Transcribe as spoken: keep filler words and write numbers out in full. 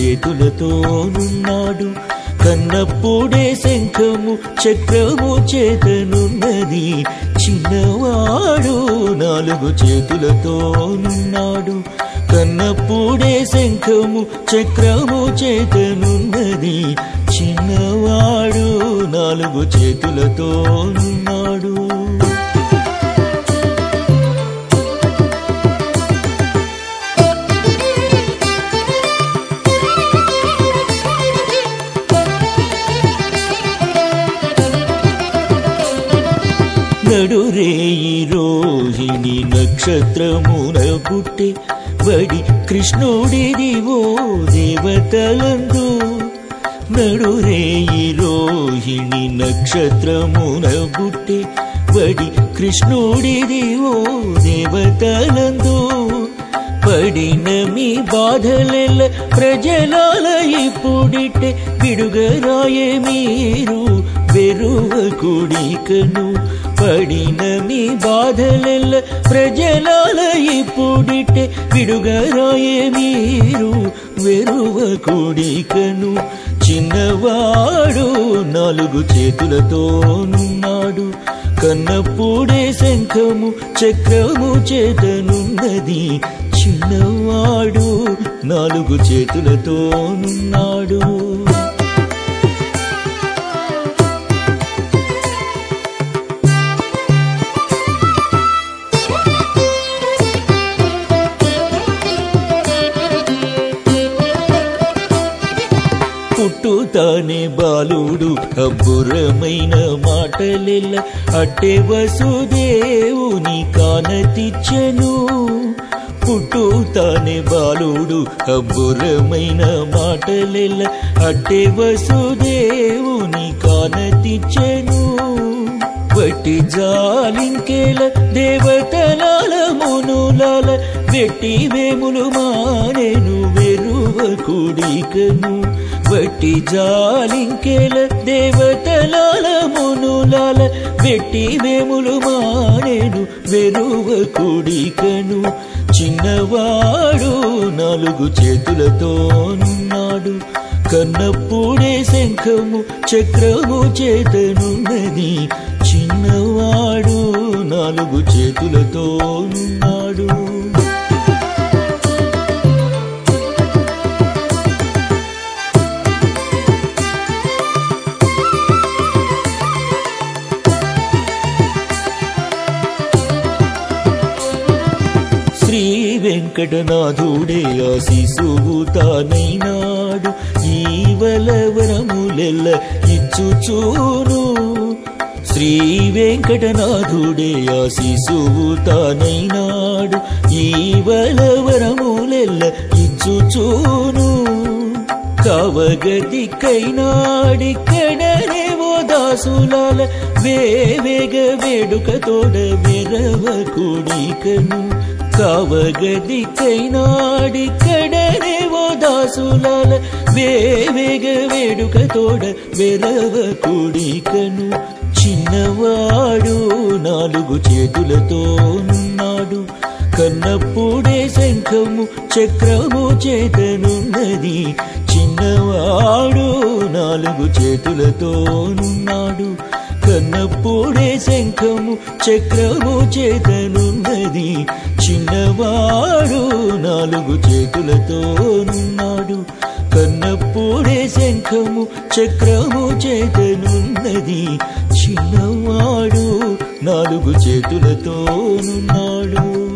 చేతులతోనున్నాడు. కన్నప్పుడే శంఖము చక్రము చేతనున్నది, చిన్నవాడు నాలుగు చేతులతోనున్నాడు. కన్నప్పుడే శంఖము చక్రము చేతనున్నది, చిన్నవాడు నాలుగు చేతులతోనున్నాడు. నడురేయి రోహిణి నక్షత్రమున పుట్టే బడి కృష్ణుడిదివో దేవతలందు. నడురేయి రోహిణి నక్షత్రమున పుట్టే బడి కృష్ణుడిదివో దేవతలందు. పడిన మీ బాధలెల్ల ప్రజలాల ఇప్పుడిట్టే విడుగరాయే మీరు వెరువ కుడికను. పడిన మీ బాధలెల్ల ప్రజలాల ఇప్పుడిట్టే విడుగరాయే మీరు వెరువ కుడికను. చిన్నవాడు నాలుగు చేతులతోనున్నాడు. కన్నప్పుడే శంఖము చక్రము చేతనున్నది, చిన్నవాడు నాలుగు చేతులతోనున్నాడు. పుట్టుతానే బాలుడు అబ్బురమైన మాటలెల్ల అట్టే వసుదేవుని కానతిచ్చెను. పుట్టుతానే బాలుడు అబ్బురమైన మాటలెల్ల అట్టే వసుదేవుని కానతిచ్చెను. వట్టి జాలింకేల దేవతలాల మునులాల వెట్టి వేములు మానేను వెరువ కుడికను. వట్టి జాలింకేల దేవతలాల మునులాల వెట్టి వేములు మానేను వెరువ కుడికను. చిన్నవాడు నాలుగు చేతులతోనున్నాడు. కన్నప్పుడే శంఖము చక్రము చేతనున్నది, చిన్నవాడు నాలుగు చేతులతోనున్నాడు. శ్రీ వెంకటనాథుడే ఆ శిశువు తానైనాడు, ఈవలవరములెల్ల ఇచ్చుచూను. శ్రీ వెంకటనాథుడే ఆ శిశువు తానైనాడు, ఈవలవరములెల్ల ఇచ్చుచూను. కవగతికైనాడిక్కడనేవో దాసులాల వేవేగ వేడుకతోడ వెరవ కుడికను. కవగతికైనాడిక్కడనేవో దాసులాల వేవేగ వేడుకతోడ వెరవ కుడికను. చిన్నవాడు నాలుగు చేతులతోనున్నాడు. కన్నప్పుడే శంఖము చక్రము చేతనున్నది, చిన్నవాడు నాలుగు చేతులతోనున్నాడు. కన్నప్పుడే శంఖము చక్రము చేతనున్నది, చిన్నవాడు నాలుగు చేతులతోనున్నాడు. కన్నప్పుడే శంఖము చక్రము చేతనున్నది, చిన్నవాడు నాలుగు చేతులతోనున్నాడు.